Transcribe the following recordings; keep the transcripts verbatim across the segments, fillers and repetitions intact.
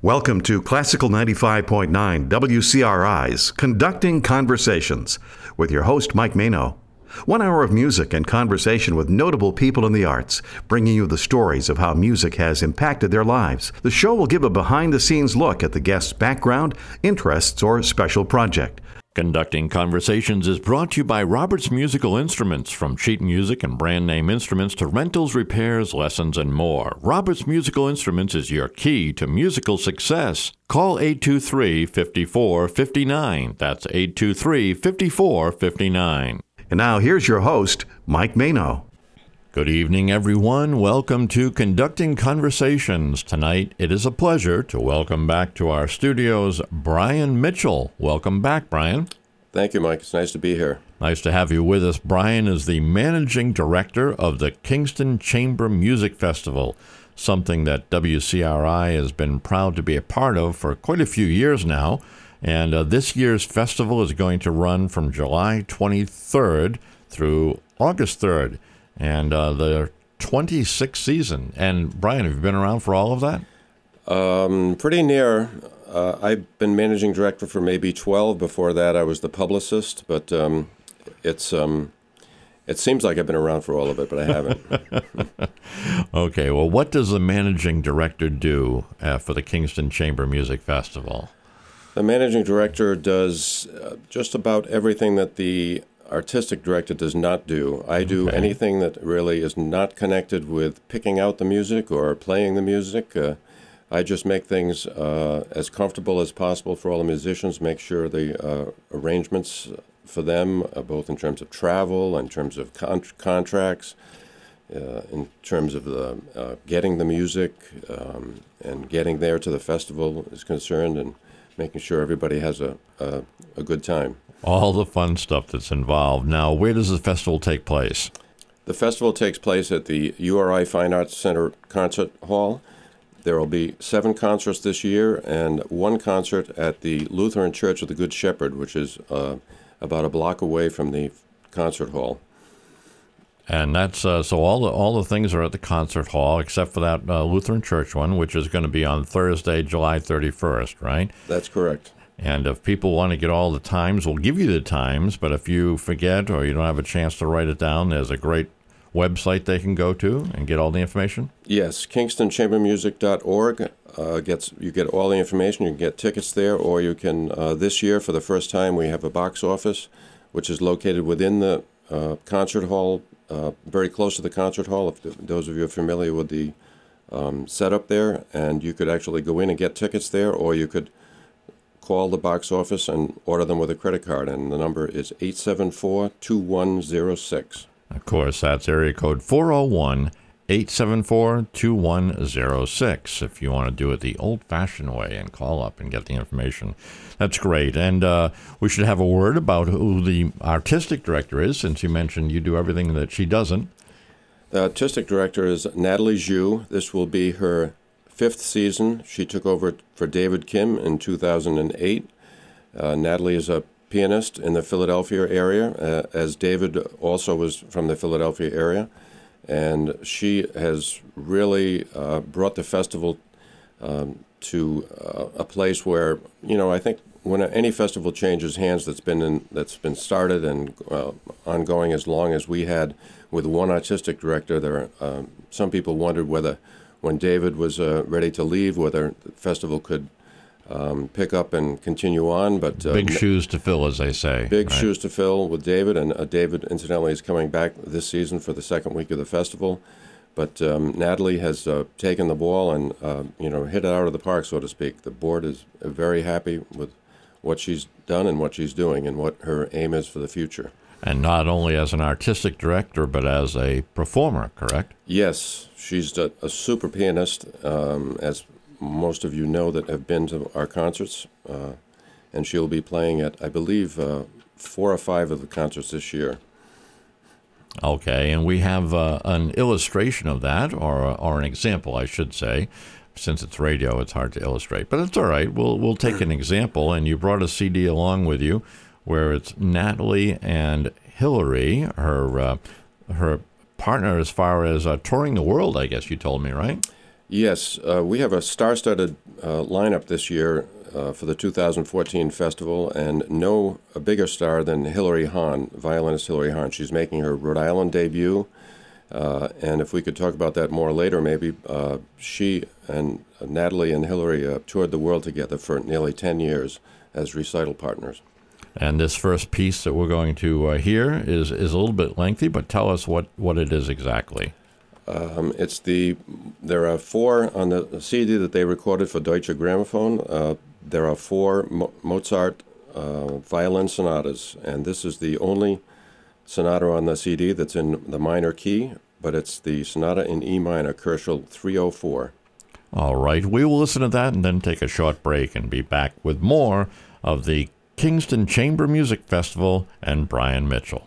Welcome to Classical ninety-five point nine W C R I's Conducting Conversations with your host, Mike Mano. One hour of music and conversation with notable people in the arts, bringing you the stories of how music has impacted their lives. The show will give a behind-the-scenes look at the guest's background, interests, or special project. Conducting Conversations is brought to you by Roberts Musical Instruments. From sheet music and brand name instruments to rentals, repairs, lessons, and more. Roberts Musical Instruments is your key to musical success. Call eight two three, five four five nine. That's eight two three, five four five nine. And now here's your host, Mike Mano. Good evening, everyone. Welcome to Conducting Conversations. Tonight, it is a pleasure to welcome back to our studios Brian Mitchell. Welcome back, Brian. Thank you, Mike. It's nice to be here. Nice to have you with us. Brian is the managing director of the Kingston Chamber Music Festival, something that W C R I has been proud to be a part of for quite a few years now. And uh, this year's festival is going to run from July twenty-third through August third. And uh, the twenty-sixth season. And Brian, have you been around for all of that? Um, pretty near. Uh, I've been managing director for maybe twelve. Before that, I was the publicist. But um, it's um, it seems like I've been around for all of it, but I haven't. Okay. Well, what does the managing director do uh, for the Kingston Chamber Music Festival? The managing director does uh, just about everything that the artistic director does not do. I do okay. anything that really is not connected with picking out the music or playing the music. Uh, I just make things uh, as comfortable as possible for all the musicians, make sure the uh, arrangements for them, uh, both in terms of travel, in terms of con- contracts, uh, in terms of the, uh, getting the music um, and getting there to the festival is concerned, and making sure everybody has a, a, a good time. All the fun stuff that's involved. Now, where does the festival take place? The festival takes place at the U R I Fine Arts Center Concert Hall. There will be seven concerts this year and one concert at the Lutheran Church of the Good Shepherd, which is uh, about a block away from the concert hall. And that's uh, so all the all the things are at the concert hall except for that uh, Lutheran Church one, which is going to be on Thursday, July thirty-first, right? That's correct. And if people want to get all the times, we'll give you the times. But if you forget or you don't have a chance to write it down, there's a great website they can go to and get all the information. Yes, kingston chamber music dot org uh, gets you get all the information. You can get tickets there, or you can. Uh, this year, for the first time, we have a box office, which is located within the uh, concert hall, uh, very close to the concert hall. If the, those of you are familiar with the um, setup there, and you could actually go in and get tickets there, or you could call the box office and order them with a credit card, and the number is eight seven four, two one zero six. Of course, that's area code four oh one, eight seven four, two one zero six if you want to do it the old-fashioned way and call up and get the information. That's great. And uh, we should have a word about who the artistic director is, since you mentioned you do everything that she doesn't. The artistic director is Natalie Zhu. This will be her fifth season. She took over for David Kim in two thousand eight. Uh, Natalie is a pianist in the Philadelphia area, uh, as David also was from the Philadelphia area. And she has really uh, brought the festival um, to uh, a place where, you know, I think when any festival changes hands that's been in, that's been started and uh, ongoing as long as we had with one artistic director, there are, um, some people wondered whether when David was uh, ready to leave, whether the festival could um, pick up and continue on. But uh, big shoes to fill, as they say. Big right? shoes to fill with David, and uh, David, incidentally, is coming back this season for the second week of the festival. But um, Natalie has uh, taken the ball and uh, you know hit it out of the park, so to speak. The board is very happy with what she's done and what she's doing and what her aim is for the future. And not only as an artistic director, but as a performer, correct? Yes, she's a, a super pianist, um, as most of you know that have been to our concerts. Uh, and she'll be playing at, I believe, uh, four or five of the concerts this year. Okay, and we have uh, an illustration of that, or or an example, I should say. Since it's radio, it's hard to illustrate, but it's all right. We'll we'll take an example, and you brought a C D along with you, where it's Natalie and Hillary, her uh, her partner, as far as uh, touring the world. I guess you told me, right? Yes, uh, we have a star-studded uh, lineup this year uh, for the two thousand fourteen festival, and no a bigger star than Hilary Hahn, violinist Hilary Hahn. She's making her Rhode Island debut, uh, and if we could talk about that more later, maybe uh, she and uh, Natalie and Hilary uh, toured the world together for nearly ten years as recital partners. And this first piece that we're going to uh, hear is, is a little bit lengthy, but tell us what, what it is exactly. Um, it's the. There are four on the C D that they recorded for Deutsche Grammophon. Uh, there are four Mo- Mozart uh, violin sonatas, and this is the only sonata on the C D that's in the minor key, but it's the sonata in E minor, Koelschel three oh four. All right, we will listen to that and then take a short break and be back with more of the Kingston Chamber Music Festival and Brian Mitchell.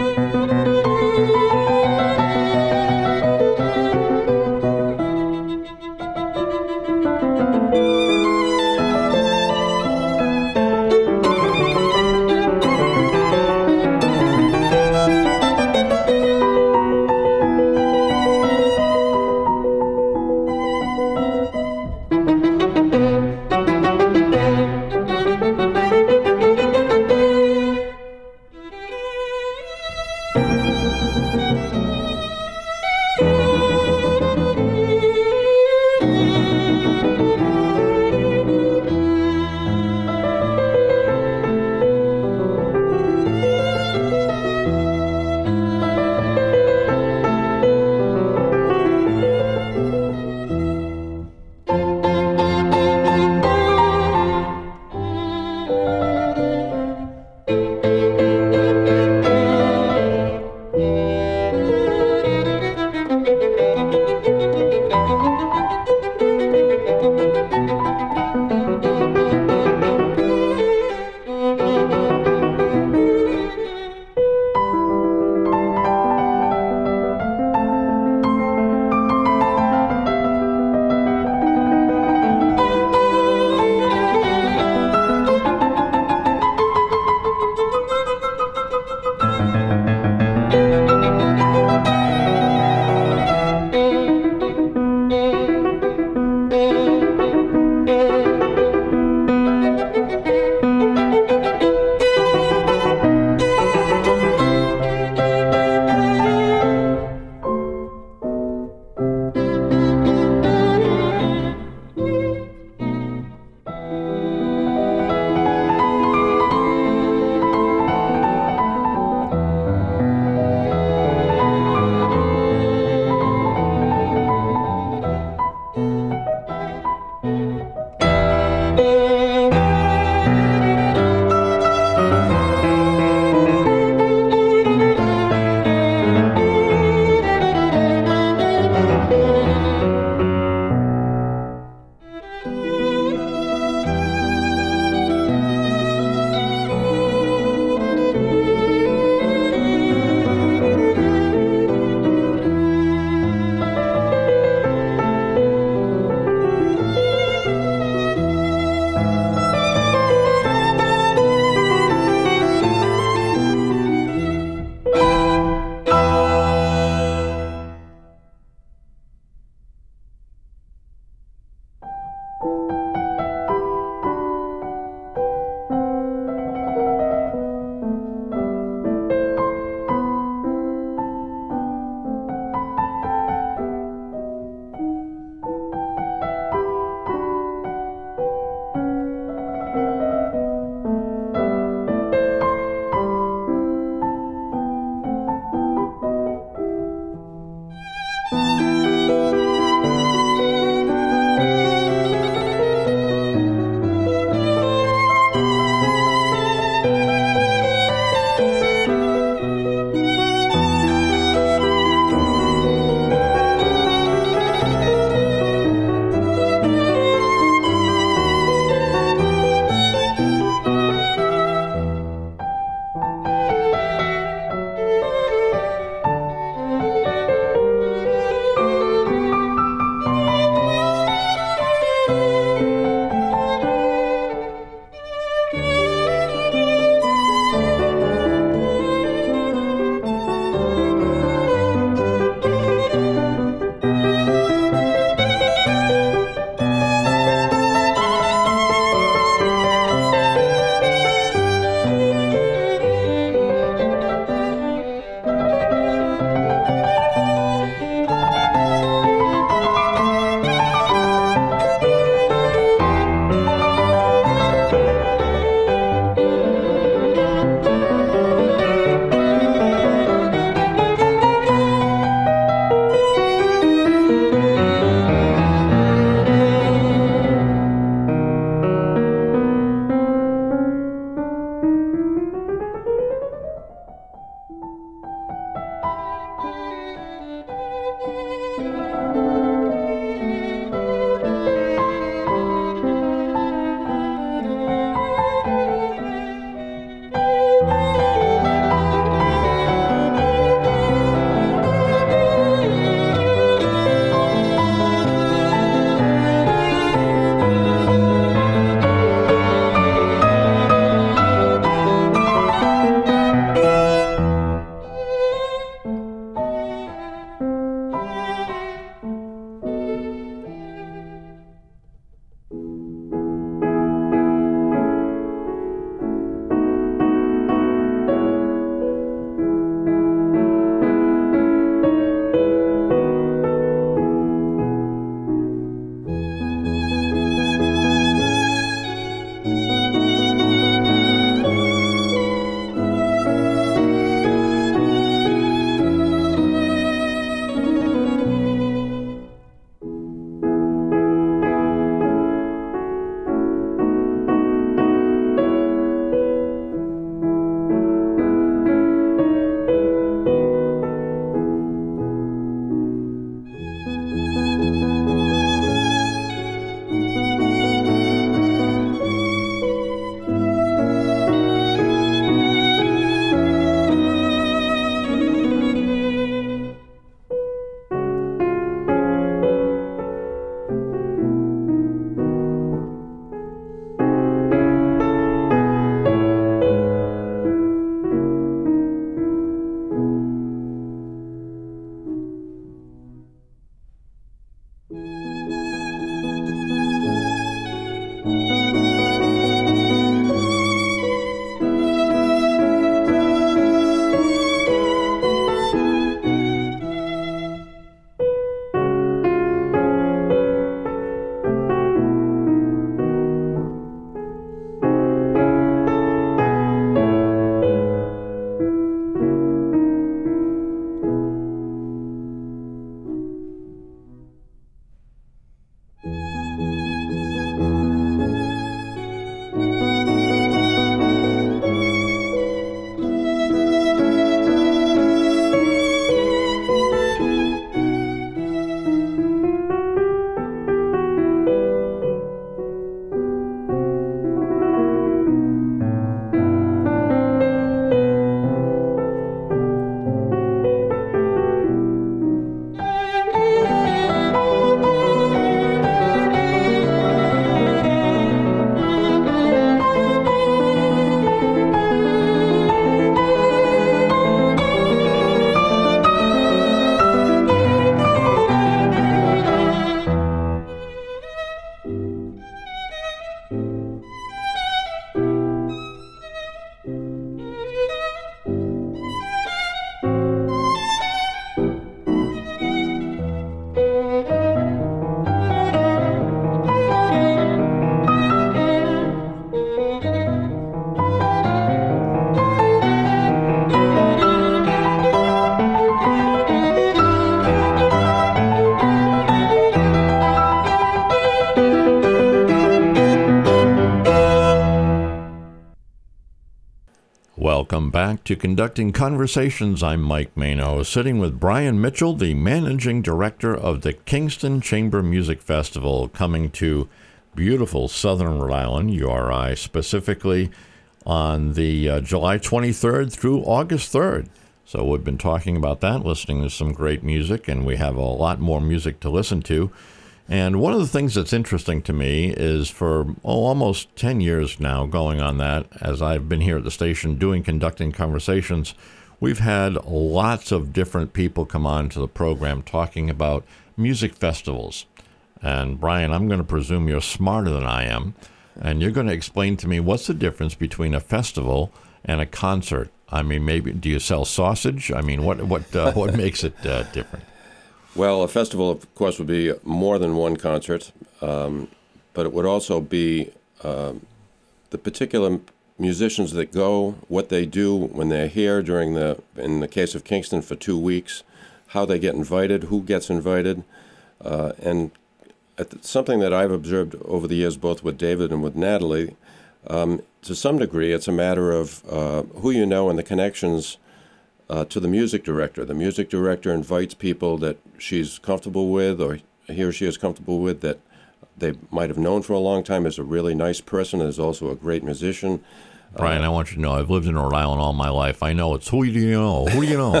Welcome back to Conducting Conversations. I'm Mike Mano, sitting with Brian Mitchell, the managing director of the Kingston Chamber Music Festival, coming to beautiful southern Rhode Island, U R I, specifically on the uh, July twenty-third through August third. So we've been talking about that, listening to some great music, and we have a lot more music to listen to. And one of the things that's interesting to me is for oh, almost ten years now going on that, as I've been here at the station doing Conducting Conversations, we've had lots of different people come on to the program talking about music festivals. And Brian, I'm going to presume you're smarter than I am, and you're going to explain to me what's the difference between a festival and a concert. I mean, maybe do you sell sausage? I mean, what what uh, what makes it uh, different? Well, a festival, of course, would be more than one concert, um, but it would also be um, the particular musicians that go, what they do when they're here during the, in the case of Kingston, for two weeks, how they get invited, who gets invited, uh, and at something that I've observed over the years, both with David and with Natalie, um, to some degree, it's a matter of uh, who you know and the connections Uh, to the music director. The music director invites people that she's comfortable with, or he or she is comfortable with, that they might have known for a long time, is a really nice person, is also a great musician. Brian, uh, I want you to know, I've lived in Rhode Island all my life. I know it's who do you know? Who do you know?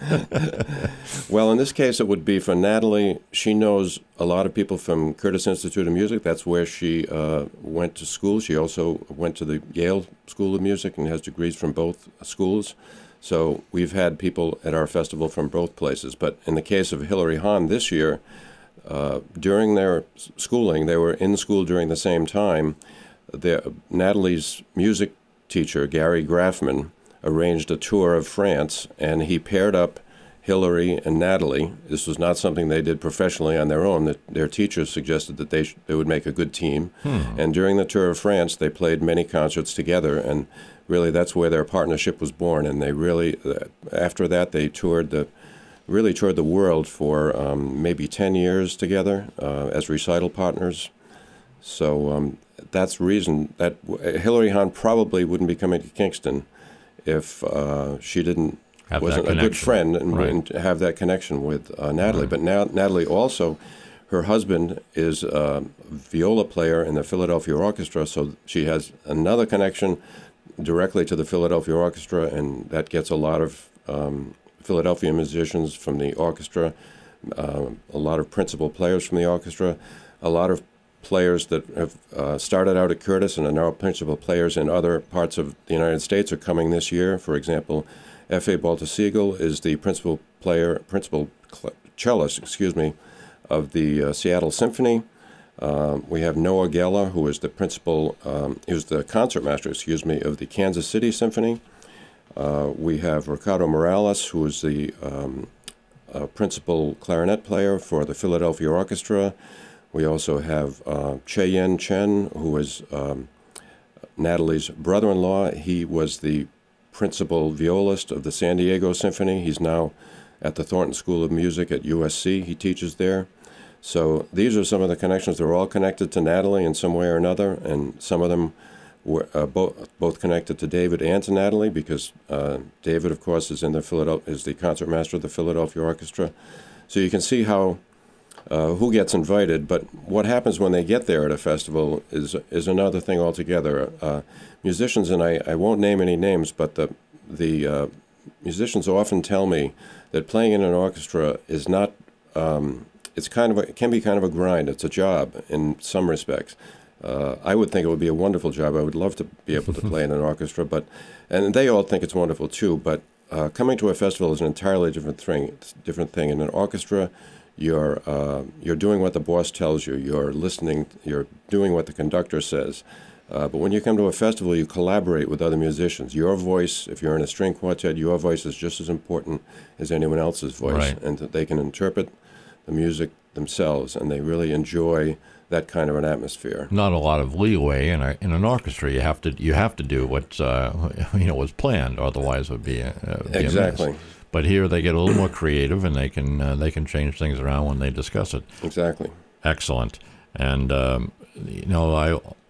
Well, in this case, it would be for Natalie. She knows a lot of people from Curtis Institute of Music. That's where she uh, went to school. She also went to the Yale School of Music and has degrees from both schools. So we've had people at our festival from both places. But in the case of Hillary Hahn this year, uh, during their schooling, they were in school during the same time. The, Natalie's music teacher, Gary Graffman, arranged a tour of France, and he paired up Hillary and Natalie. This was not something they did professionally on their own. That their teachers suggested that they, sh- they would make a good team. Hmm. And during the tour of France, they played many concerts together, and really that's where their partnership was born. And they really, uh, after that, they toured the, really toured the world for um, maybe ten years together uh, as recital partners. So um, that's the reason that Hillary Hahn probably wouldn't be coming to Kingston if uh, she didn't Have wasn't a good friend and, right. and have that connection with uh, Natalie. Right. But now Natalie also, her husband is a viola player in the Philadelphia Orchestra, so she has another connection directly to the Philadelphia Orchestra, and that gets a lot of um, Philadelphia musicians from the orchestra, uh, a lot of principal players from the orchestra, a lot of players that have uh, started out at Curtis and are now principal players in other parts of the United States are coming this year. For example, F A Baltasiegel is the principal player, principal cellist, excuse me, of the uh, Seattle Symphony. Um, we have Noah Geller, who is the principal, um, he was the concertmaster, excuse me, of the Kansas City Symphony. Uh, we have Ricardo Morales, who is the um, uh, principal clarinet player for the Philadelphia Orchestra. We also have uh, Che-Yen Chen, who is um, Natalie's brother-in-law. He was the principal violist of the San Diego Symphony. He's now at the Thornton School of Music at U S C. He teaches there. So these are some of the connections. They're all connected to Natalie in some way or another, and some of them were uh, both both connected to David and to Natalie, because uh, David, of course, is in the Philadelphia is the concertmaster of the Philadelphia Orchestra. So you can see how uh, who gets invited, but what happens when they get there at a festival is is another thing altogether. Uh, musicians, and I, I won't name any names, but the the uh, musicians often tell me that playing in an orchestra is not. Um, It's kind of a, it can be kind of a grind. It's a job in some respects. Uh, I would think it would be a wonderful job. I would love to be able to play in an orchestra, but and they all think it's wonderful too. But uh, coming to a festival is an entirely different thing. It's a different thing. In an orchestra, you're uh, you're doing what the boss tells you. You're listening. You're doing what the conductor says. Uh, but when you come to a festival, you collaborate with other musicians. Your voice, if you're in a string quartet, your voice is just as important as anyone else's voice, right. and that they can interpret the music themselves, and they really enjoy that kind of an atmosphere. Not a lot of leeway in a, in an orchestra. You have to you have to do what uh, you know was planned, otherwise it would be, a, be exactly. a mess. But here they get a little more creative, and they can uh, they can change things around when they discuss it. Exactly. Excellent. And um, you know, I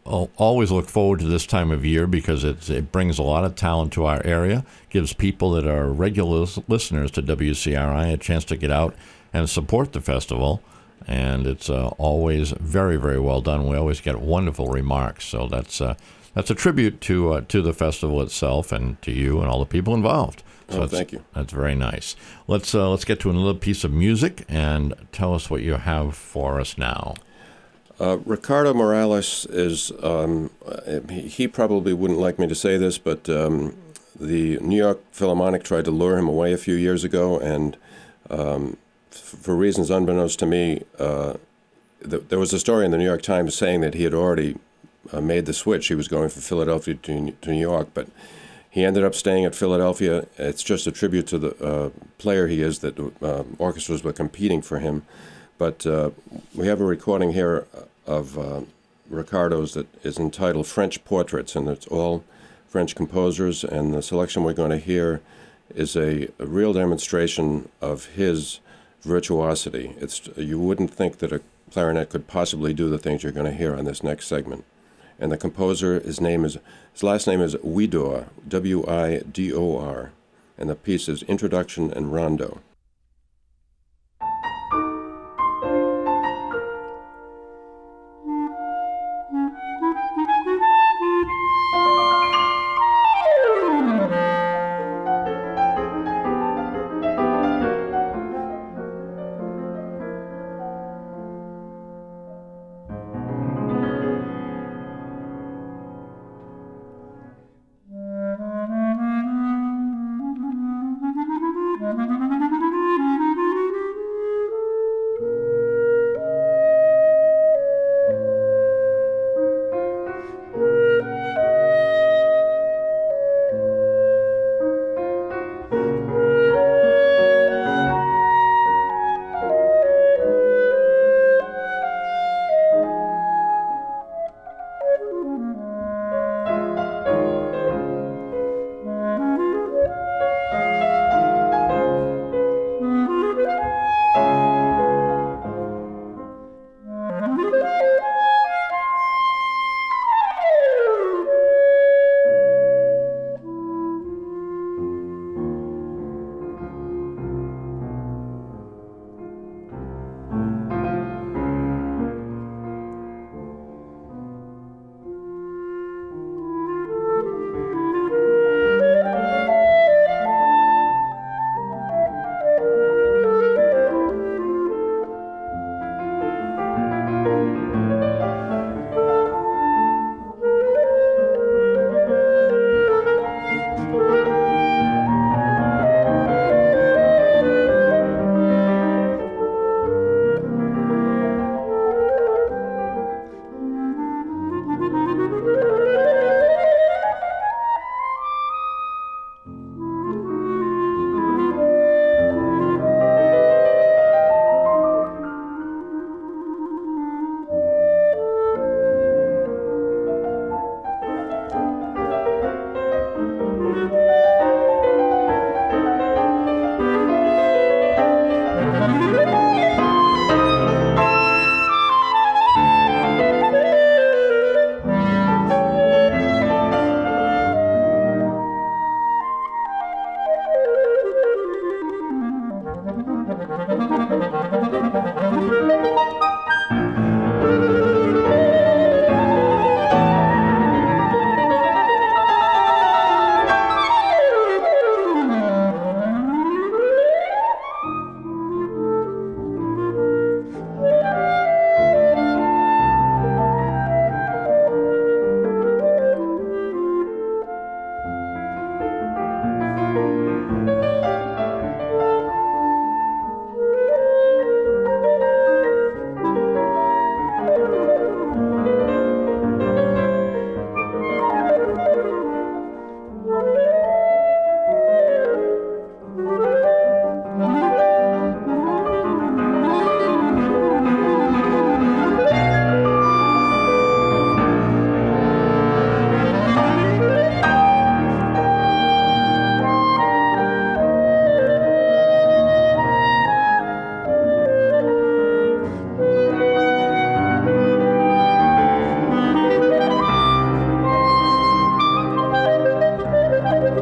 al- always look forward to this time of year because it's, it brings a lot of talent to our area, gives people that are regular lis- listeners to W C R I a chance to get out and support the festival. And it's uh, always very, very well done. We always get wonderful remarks. So that's uh, that's a tribute to uh, to the festival itself and to you and all the people involved. So oh, thank you. That's very nice. Let's uh, let's get to another piece of music and tell us what you have for us now. Uh, Ricardo Morales is, um, he, he probably wouldn't like me to say this, but um, the New York Philharmonic tried to lure him away a few years ago, and um, f- for reasons unbeknownst to me, uh, th- there was a story in the New York Times saying that he had already uh, made the switch. He was going from Philadelphia to, to New York, but he ended up staying at Philadelphia. It's just a tribute to the uh, player he is that uh, orchestras were competing for him. But uh, we have a recording here of uh, Ricardo's that is entitled French Portraits, and it's all French composers, and the selection we're going to hear is a, a real demonstration of his virtuosity. It's, you wouldn't think that a clarinet could possibly do the things you're going to hear on this next segment. And the composer, his name is, his last name is Widor, W I D O R, and the piece is Introduction and Rondo.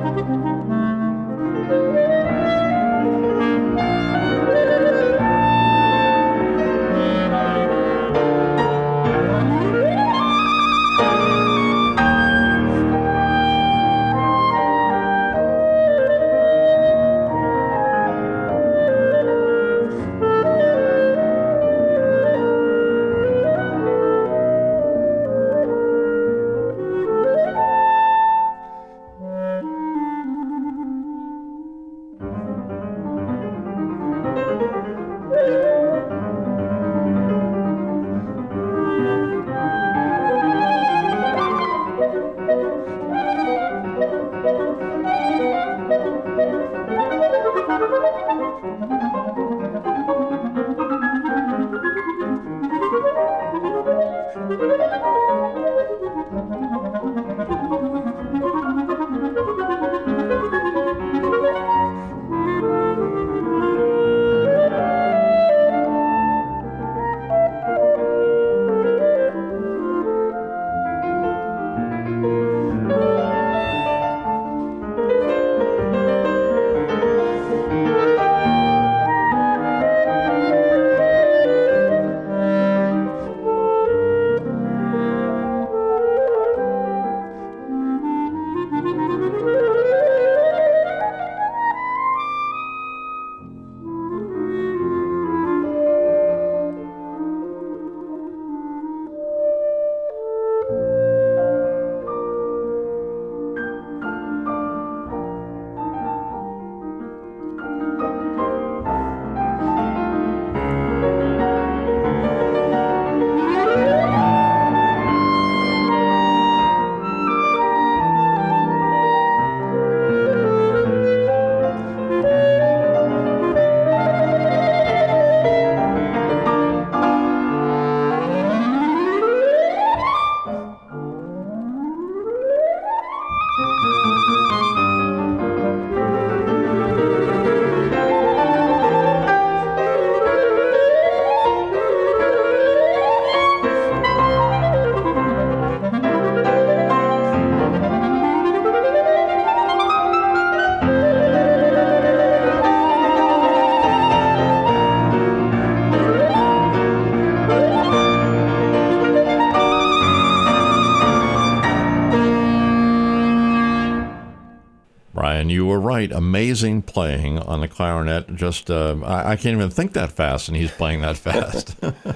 You were right. Amazing playing on the clarinet. Just uh, I, I can't even think that fast, and he's playing that fast.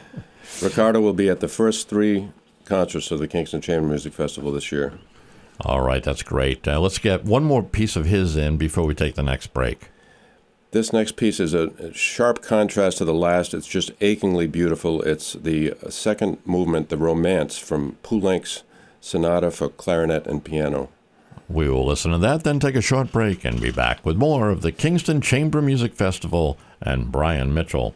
Ricardo will be at the first three concerts of the Kingston Chamber Music Festival this year. All right, that's great. Uh, let's get one more piece of his in before we take the next break. This next piece is a sharp contrast to the last. It's just achingly beautiful. It's the second movement, the Romance, from Poulenc's Sonata for Clarinet and Piano. We will listen to that, then take a short break and be back with more of the Kingston Chamber Music Festival and Brian Mitchell.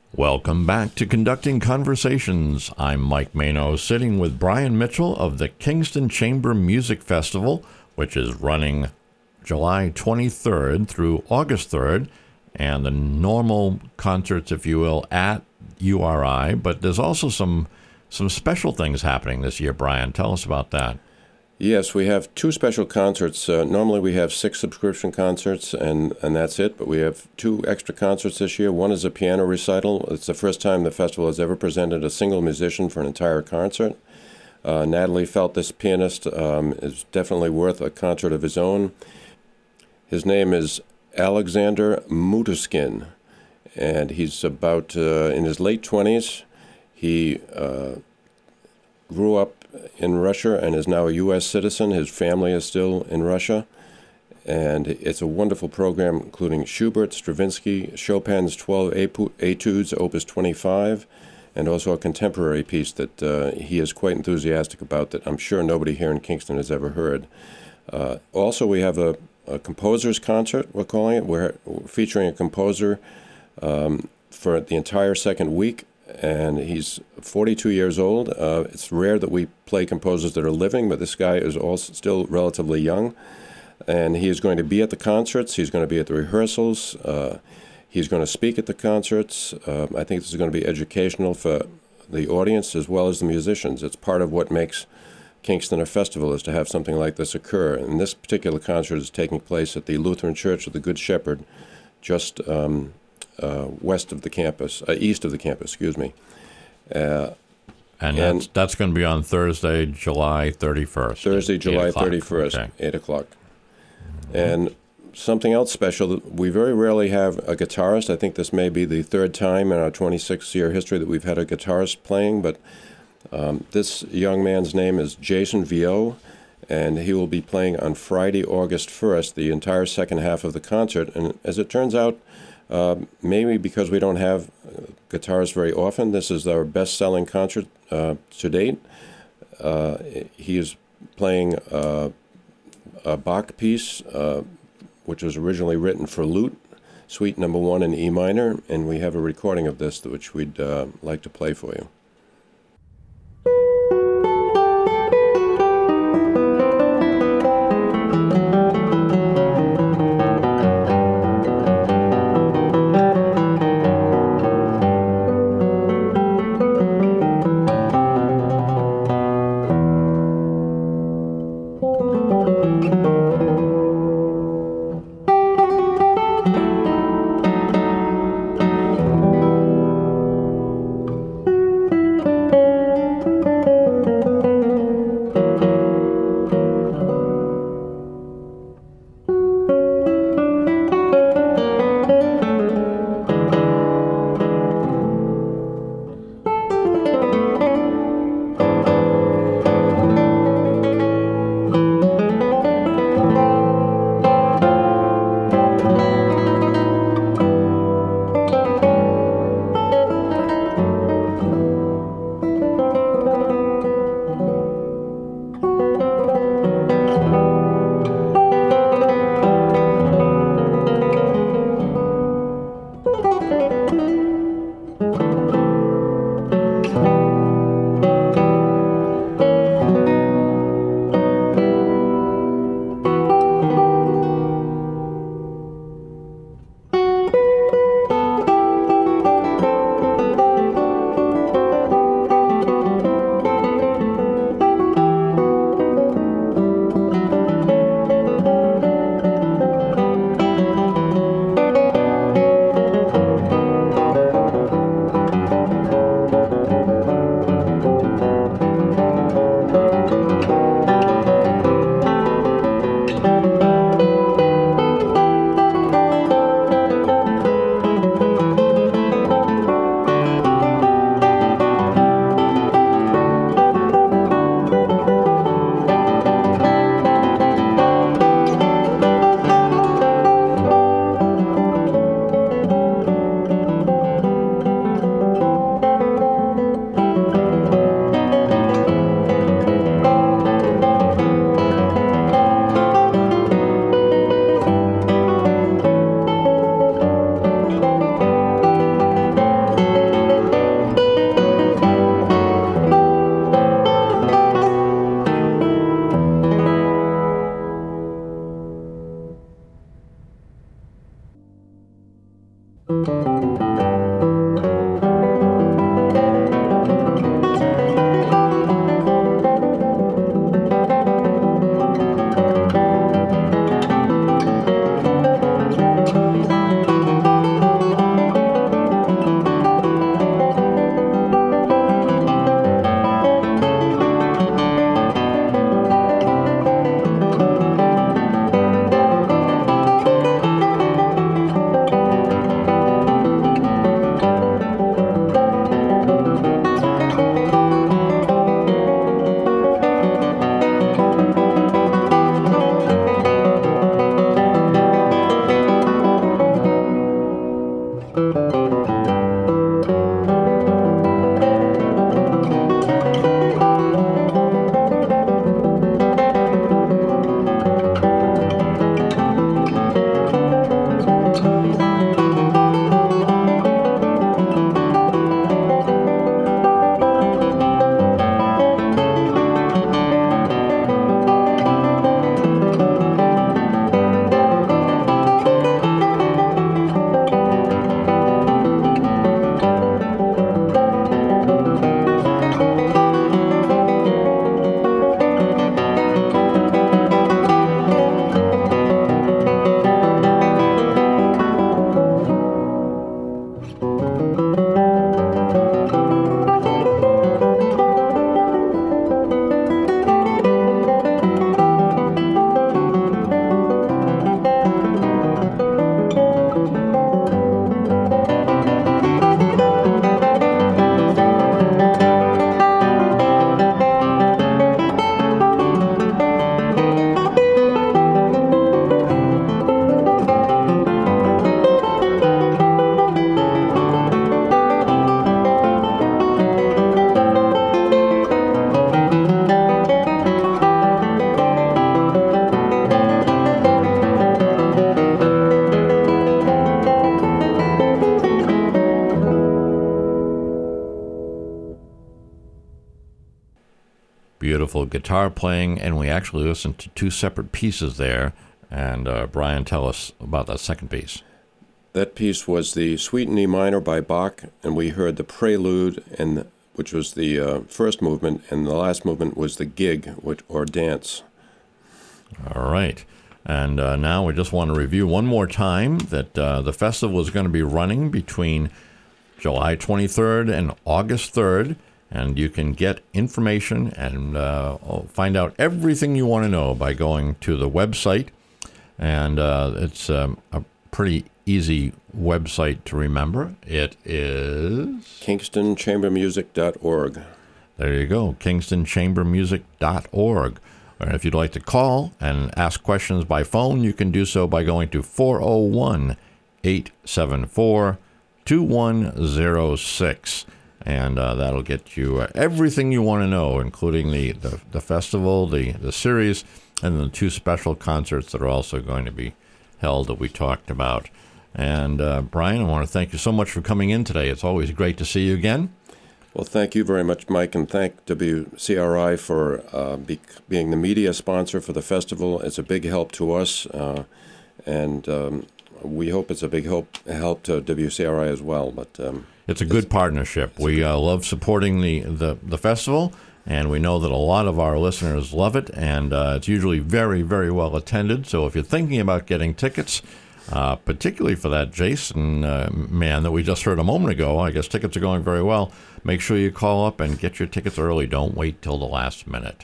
Welcome back to Conducting Conversations. I'm Mike Mano, sitting with Brian Mitchell of the Kingston Chamber Music Festival, which is running July twenty-third through August third, and the normal concerts, if you will, at U R I. But there's also some some special things happening this year, Brian. Tell us about that. Yes, we have two special concerts. Uh, normally we have six subscription concerts, and, and that's it, but we have two extra concerts this year. One is a piano recital. It's the first time the festival has ever presented a single musician for an entire concert. Uh, Natalie felt this pianist um, is definitely worth a concert of his own. His name is Alexander Mutuskin, and he's about uh, in his late twenties. He uh, grew up in Russia and is now a U S citizen. His family is still in Russia. And it's a wonderful program, including Schubert, Stravinsky, Chopin's twelve Etudes, Opus twenty-five, and also a contemporary piece that uh, he is quite enthusiastic about that I'm sure nobody here in Kingston has ever heard. Uh, also, we have a, a composer's concert, we're calling it. We're featuring a composer um, for the entire second week. And he's forty-two years old. Uh, it's rare that we play composers that are living, but this guy is also still relatively young. And he is going to be at the concerts. He's going to be at the rehearsals. Uh, he's going to speak at the concerts. Uh, I think this is going to be educational for the audience as well as the musicians. It's part of what makes Kingston a festival, is to have something like this occur. And this particular concert is taking place at the Lutheran Church of the Good Shepherd, just um, Uh, west of the campus, uh, east of the campus, excuse me. Uh, and that's, that's going to be on Thursday, July thirty-first. Thursday, July thirty-first, okay. eight o'clock. Mm-hmm. And something else special, that we very rarely have a guitarist. I think this may be the third time in our twenty-six year history that we've had a guitarist playing, but um, this young man's name is Jason Vio, and he will be playing on Friday, August first, the entire second half of the concert. And as it turns out, Uh, maybe because we don't have uh, guitars very often, this is our best-selling concert uh, to date. Uh, he is playing uh, a Bach piece, uh, which was originally written for lute, Suite Number One in E minor, and we have a recording of this which we'd uh, like to play for you. beautiful guitar playing, and we actually listened to two separate pieces there. And uh, Brian, tell us about that second piece. That piece was the Suite in E minor by Bach, and we heard the Prelude, and which was the uh, first movement, and the last movement was the Gig, which, or dance. All right. And uh, now we just want to review one more time that uh, the festival is going to be running between July twenty-third and August third, and you can get information and uh, find out everything you want to know by going to the website. And uh, it's um, a pretty easy website to remember. It is Kingston Chamber Music dot org. There you go, Kingston Chamber Music dot org. And if you'd like to call and ask questions by phone, you can do so by going to four oh one, eight seven four, two one oh six. And uh, that'll get you uh, everything you want to know, including the, the, the festival, the, the series, and the two special concerts that are also going to be held that we talked about. And uh, Brian, I want to thank you so much for coming in today. It's always great to see you again. Well, thank you very much, Mike, and thank W C R I for uh, be, being the media sponsor for the festival. It's a big help to us, uh, and um, we hope it's a big help, help to W C R I as well. But um, It's a good it's, partnership. It's we uh, love supporting the, the, the festival, and we know that a lot of our listeners love it, and uh, it's usually very, very well attended. So if you're thinking about getting tickets, uh, particularly for that Jason uh, man that we just heard a moment ago, I guess tickets are going very well. Make sure you call up and get your tickets early. Don't wait till the last minute.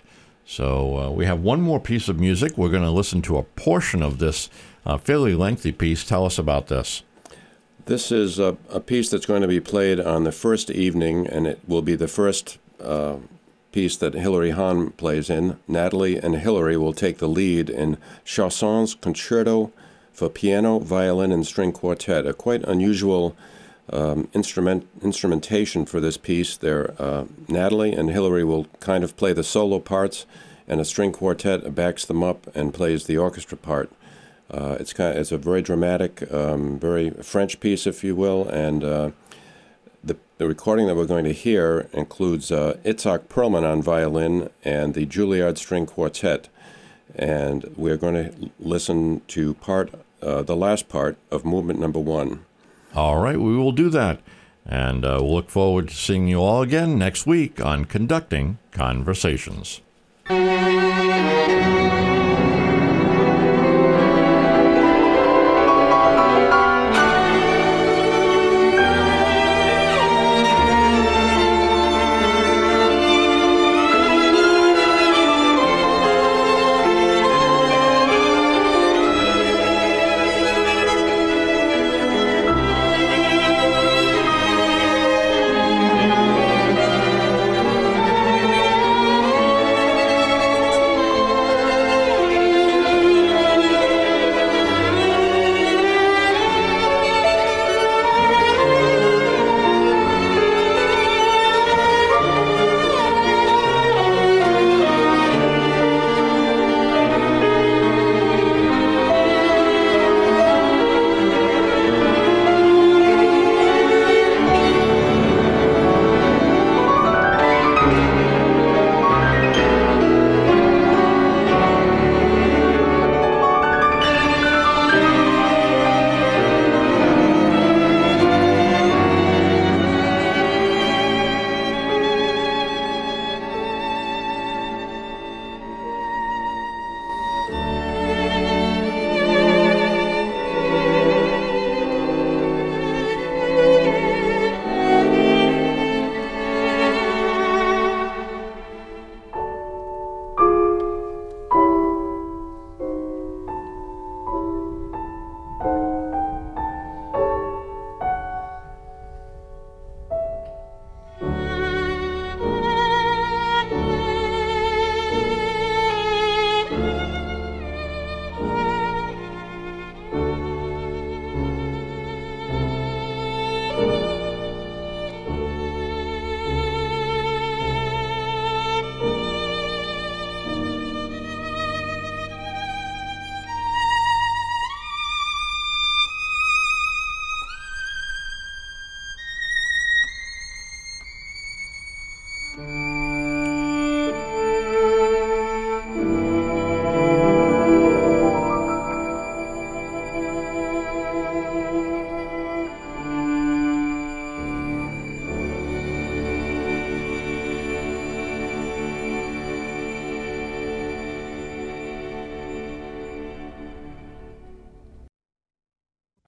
So uh, we have one more piece of music. We're going to listen to a portion of this uh, fairly lengthy piece. Tell us about this. This is a, a piece that's going to be played on the first evening, and it will be the first uh, piece that Hilary Hahn plays in. Natalie and Hilary will take the lead in Chausson's Concerto for Piano, Violin, and String Quartet, a quite unusual Um, instrument instrumentation for this piece. There, uh, Natalie and Hilary will kind of play the solo parts, and a string quartet backs them up and plays the orchestra part. Uh, it's kind of, it's a very dramatic, um, very French piece, if you will, and uh, the the recording that we're going to hear includes uh, Itzhak Perlman on violin and the Juilliard String Quartet, and we're going to listen to part, uh, the last part of movement number one. All right, we will do that. And uh, we'll look forward to seeing you all again next week on Conducting Conversations.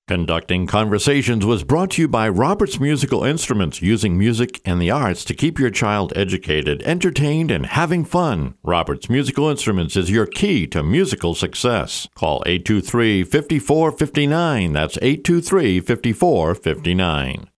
Conducting Conversations was brought to you by Roberts Musical Instruments, using music and the arts to keep your child educated, entertained, and having fun. Roberts Musical Instruments is your key to musical success. Call eight two three, five four five nine. That's eight two three, five four five nine.